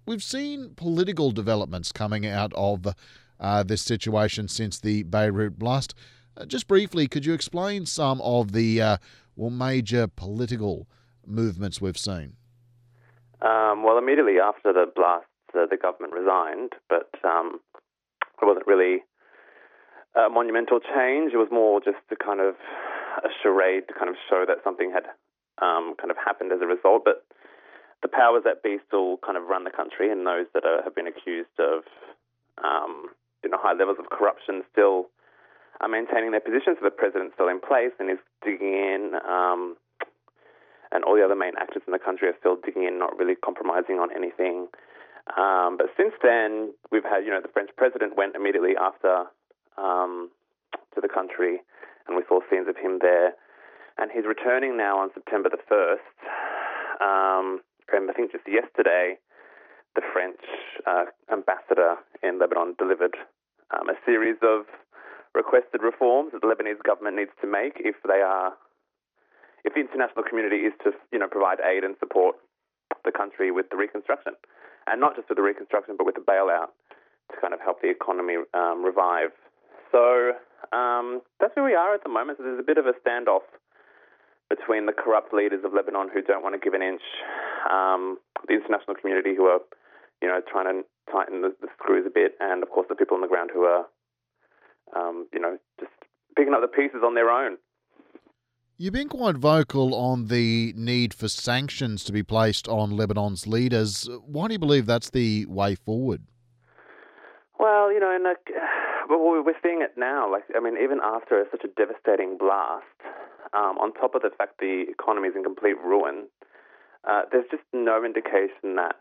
we've seen political developments coming out of this situation since the Beirut blast. Just briefly, could you explain some of the major political movements we've seen? Well, immediately after the blast, the government resigned, but it wasn't really a monumental change. It was more just a kind of a charade to kind of show that something had kind of happened as a result. But the powers that be still kind of run the country, and those that have been accused of high levels of corruption still are maintaining their positions. So the president's still in place and is digging in, and all the other main actors in the country are still digging in, not really compromising on anything. But since then, we've had, the French president went immediately after to the country, and we saw scenes of him there. And he's returning now on September the 1st. And I think just yesterday, the French ambassador in Lebanon delivered a series of requested reforms that the Lebanese government needs to make if the international community is to, provide aid and support the country with the reconstruction. And not just with the reconstruction, but with the bailout to kind of help the economy revive. So that's where we are at the moment. So there's a bit of a standoff between the corrupt leaders of Lebanon who don't want to give an inch, the international community who are, trying to tighten the screws a bit, and of course the people on the ground who are, just picking up the pieces on their own. You've been quite vocal on the need for sanctions to be placed on Lebanon's leaders. Why do you believe that's the way forward? Well, we're seeing it now. Even after such a devastating blast, on top of the fact the economy is in complete ruin, there's just no indication that,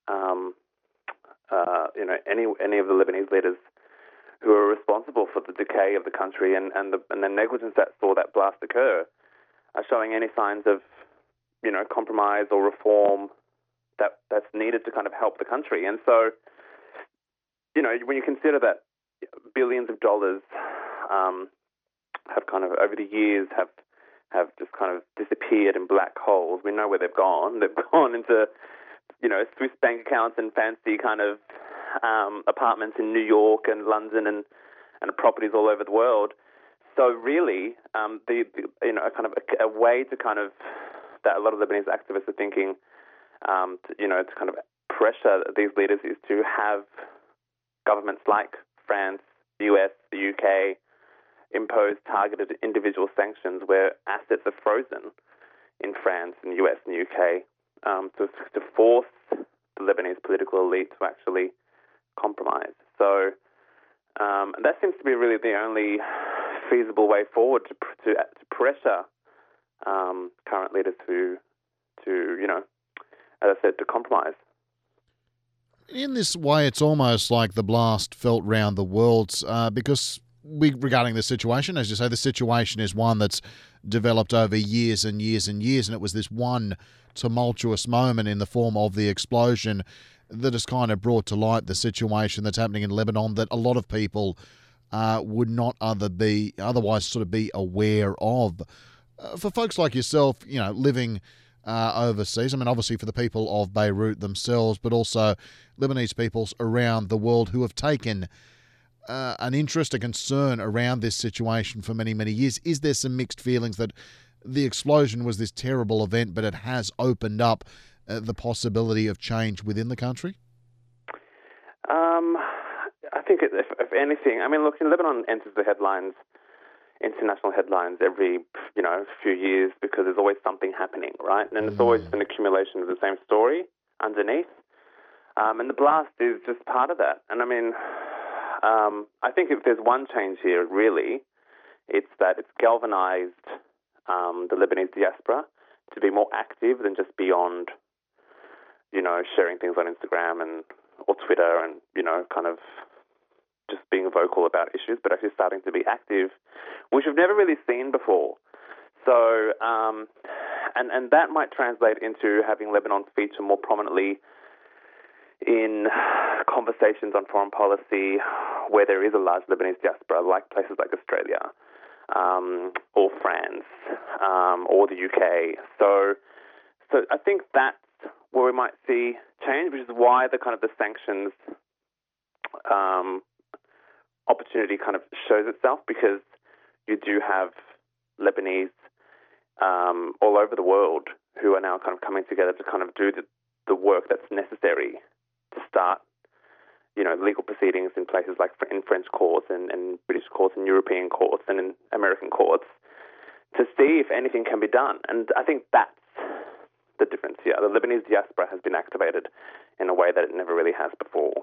any of the Lebanese leaders who are responsible for the decay of the country and the negligence that saw that blast occur are showing any signs of, compromise or reform that's needed to kind of help the country. And so, when you consider that billions of dollars have kind of over the years have just kind of disappeared in black holes, we know where they've gone. They've gone into, Swiss bank accounts and fancy kind of apartments in New York and London and properties all over the world. So really, a way to kind of that a lot of Lebanese activists are thinking, to kind of pressure these leaders is to have governments like France, the US, the UK impose targeted individual sanctions where assets are frozen in France and the US and the UK to force the Lebanese political elite to actually compromise. So that seems to be really the only feasible way forward to pressure current leaders to as I said, to compromise. In this way, it's almost like the blast felt round the world because regarding the situation, as you say, the situation is one that's developed over years and years and years, and it was this one tumultuous moment in the form of the explosion that has kind of brought to light the situation that's happening in Lebanon that a lot of people would not otherwise sort of be aware of. For folks like yourself, living overseas, obviously for the people of Beirut themselves, but also Lebanese peoples around the world who have taken an interest, a concern around this situation for many, many years. Is there some mixed feelings that the explosion was this terrible event, but it has opened up the possibility of change within the country? I think if anything, look, Lebanon enters the headlines, international headlines every, few years because there's always something happening, right? And it's always an accumulation of the same story underneath. And the blast is just part of that. And I think if there's one change here, really, it's that it's galvanized the Lebanese diaspora to be more active than just beyond, sharing things on Instagram or Twitter and, kind of just being vocal about issues, but actually starting to be active, which we've never really seen before. So, and that might translate into having Lebanon feature more prominently in conversations on foreign policy where there is a large Lebanese diaspora, like places like Australia or France or the UK. So I think that's where we might see change, which is why the kind of the sanctions opportunity kind of shows itself, because you do have Lebanese all over the world who are now kind of coming together to kind of do the work that's necessary to start, legal proceedings in places like in French courts and British courts and European courts and in American courts to see if anything can be done. And I think that's the difference here. The Lebanese diaspora has been activated in a way that it never really has before.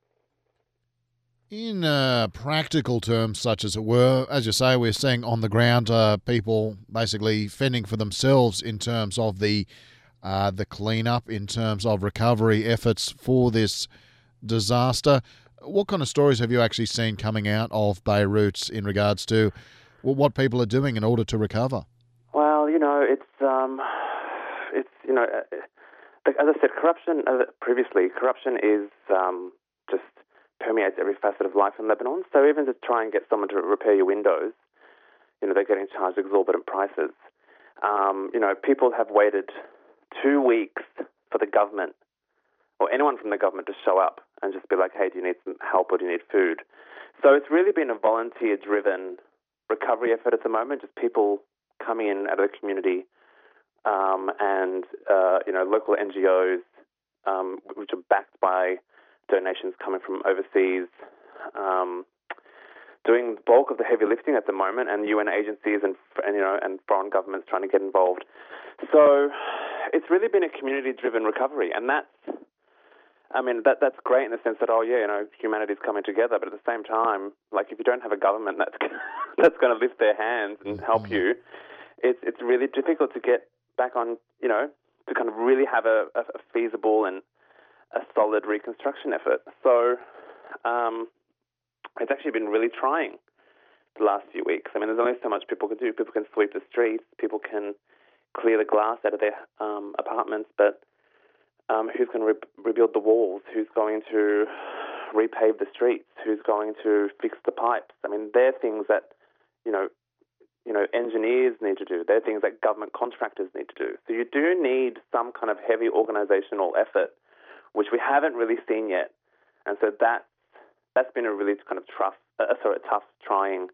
In practical terms, such as it were, as you say, we're seeing on the ground people basically fending for themselves in terms of the cleanup, in terms of recovery efforts for this disaster. What kind of stories have you actually seen coming out of Beirut in regards to what people are doing in order to recover? Well, as I said, corruption is just permeates every facet of life in Lebanon. So even to try and get someone to repair your windows, they're getting charged exorbitant prices. People have waited 2 weeks for the government or anyone from the government to show up and just be like, hey, do you need some help or do you need food? So it's really been a volunteer-driven recovery effort at the moment, just people coming in out of the community and local NGOs, which are backed by donations coming from overseas, doing the bulk of the heavy lifting at the moment, and UN agencies and foreign governments trying to get involved. So it's really been a community-driven recovery, and that's great in the sense that humanity's coming together. But at the same time, like if you don't have a government that's going to lift their hands and help you, it's really difficult to get back on, to kind of really have a feasible and a solid reconstruction effort. So it's actually been really trying the last few weeks. There's only so much people can do. People can sweep the streets, people can clear the glass out of their apartments, but who's going to rebuild the walls? Who's going to repave the streets? Who's going to fix the pipes? They're things that, engineers need to do. They're things that government contractors need to do. So you do need some kind of heavy organizational effort, which we haven't really seen yet. And so that's been a really kind of tough, trying,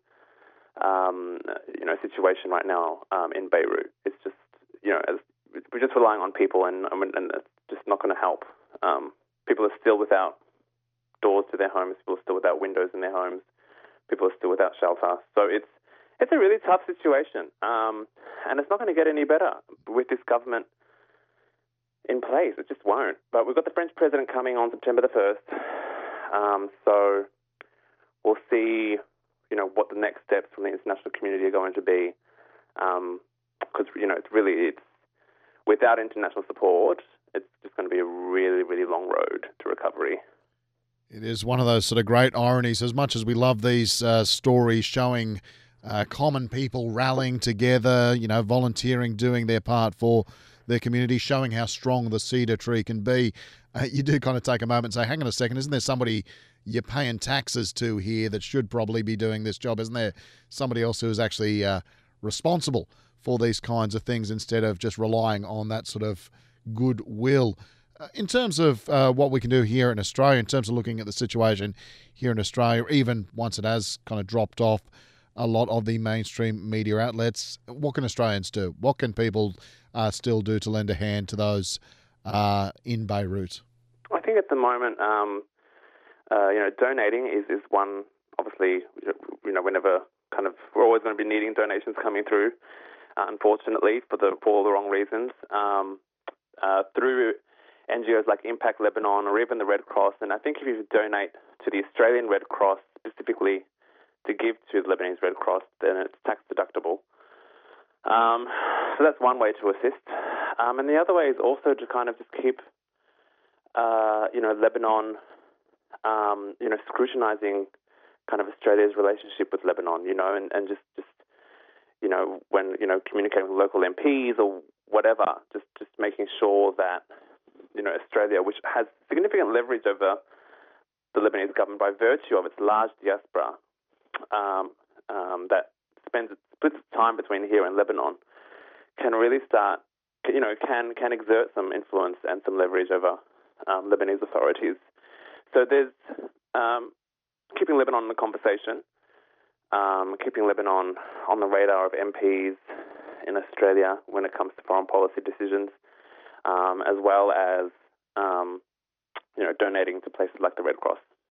situation right now in Beirut. It's just, we're just relying on people, and it's just not going to help. People are still without doors to their homes. People are still without windows in their homes. People are still without shelter. So it's a really tough situation, and it's not going to get any better with this government in place. It just won't. But we've got the French president coming on September the 1st, so we'll see, what the next steps from the international community are going to be, because it's without international support, it's just going to be a really, really long road to recovery. It is one of those sort of great ironies. As much as we love these stories showing common people rallying together, volunteering, doing their part for their community, showing how strong the cedar tree can be, you do kind of take a moment and say, hang on a second, isn't there somebody you're paying taxes to here that should probably be doing this job? Isn't there somebody else who is actually responsible for these kinds of things instead of just relying on that sort of goodwill? In terms of what we can do here in Australia, in terms of looking at the situation here in Australia, even once it has kind of dropped off a lot of the mainstream media outlets, what can Australians do? What can people still do to lend a hand to those in Beirut? I think at the moment, donating is one. Obviously, whenever we're always going to be needing donations coming through. Unfortunately, for all the wrong reasons, through NGOs like Impact Lebanon or even the Red Cross. And I think if you donate to the Australian Red Cross specifically to give to the Lebanese Red Cross, then it's tax deductible. So that's one way to assist. And the other way is also to kind of just keep, Lebanon, scrutinizing kind of Australia's relationship with Lebanon, and just when, communicating with local MPs or whatever, just making sure that, Australia, which has significant leverage over the Lebanese government by virtue of its large diaspora, that splits its time between here and Lebanon, can really start, can exert some influence and some leverage over Lebanese authorities. So there's keeping Lebanon in the conversation, keeping Lebanon on the radar of MPs in Australia when it comes to foreign policy decisions, as well as donating to places like the Red Cross.